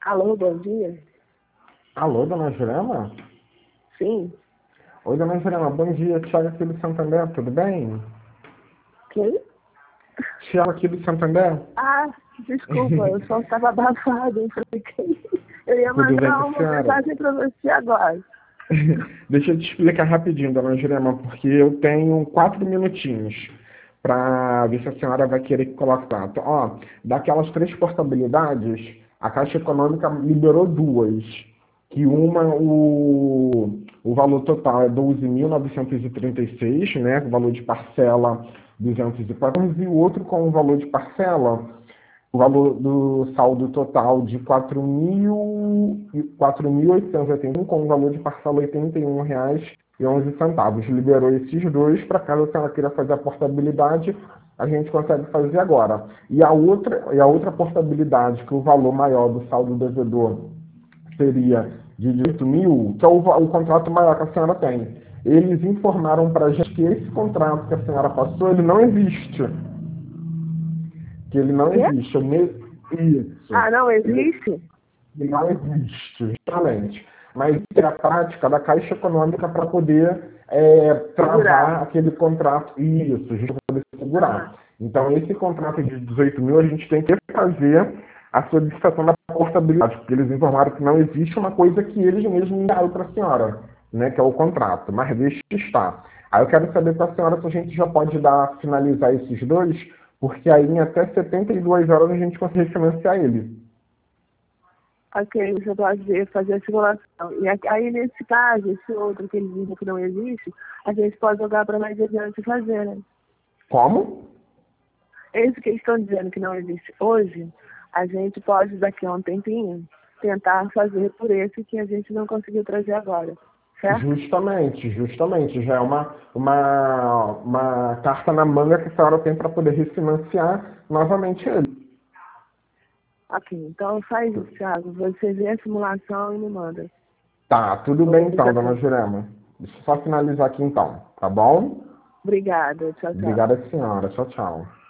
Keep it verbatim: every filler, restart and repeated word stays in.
Alô, bom dia? Alô, dona Jurema? Sim. Oi, dona Jurema, bom dia. Thiago aqui do Santander, tudo bem? Quem? Thiago aqui do Santander. Ah, desculpa, eu só estava abafada. Eu falei, quem? Eu ia Tudo bem com mandar a uma senhora? mensagem para você agora. Deixa eu te explicar rapidinho, dona Jurema, porque eu tenho quatro minutinhos para ver se a senhora vai querer que coloque tanto. Ó, daquelas três portabilidades, a Caixa Econômica liberou duas. Que uma, o, o valor total é doze mil novecentos e trinta e seis, né? O valor de parcela duzentos e quatorze, e o outro com o valor de parcela, o valor do saldo total de quatro mil oitocentos e oitenta e um, com o valor de parcela oitenta e um reais e onze centavos. Liberou esses dois, para caso a senhora queira fazer a portabilidade, a gente consegue fazer agora. E a outra, e a outra portabilidade, que o valor maior do saldo devedor seria de dezoito mil, que é o, o contrato maior que a senhora tem. Eles informaram para a gente que esse contrato que a senhora passou, ele não existe. Que ele não Quê? existe. Eu me... Isso. Ah, não Ele, existe? ele não existe, justamente. Mas é a prática da Caixa Econômica para poder é, Segurar. travar aquele contrato. Isso, justamente para poder Aham. segurar. Então, esse contrato de dezoito mil, a gente tem que fazer a solicitação da portabilidade, porque eles informaram que não existe uma coisa que eles mesmos enviaram para a senhora, né, que é o contrato, mas deixa estar. Aí eu quero saber para a senhora se a gente já pode dar, finalizar esses dois, porque aí em até setenta e duas horas a gente consegue financiar ele. Ok, você pode fazer a simulação. E aqui- aí, nesse caso, esse outro que eles dizem que não existe, a gente pode jogar para mais adiante fazer, né? Como? Esse que eles estão dizendo que não existe hoje, a gente pode, daqui a um tempinho, tentar fazer por esse que a gente não conseguiu trazer agora. Certo? Justamente, justamente. Já é uma, uma, uma carta na manga que a senhora tem para poder refinanciar novamente ele. Ok, então faz isso, Thiago. Você vê a simulação e me manda. Tá, tudo bem então, dona Obrigada. Jurema. Deixa eu só finalizar aqui então, tá bom? Obrigada. Tchau, tchau. Obrigada, senhora. Tchau, tchau.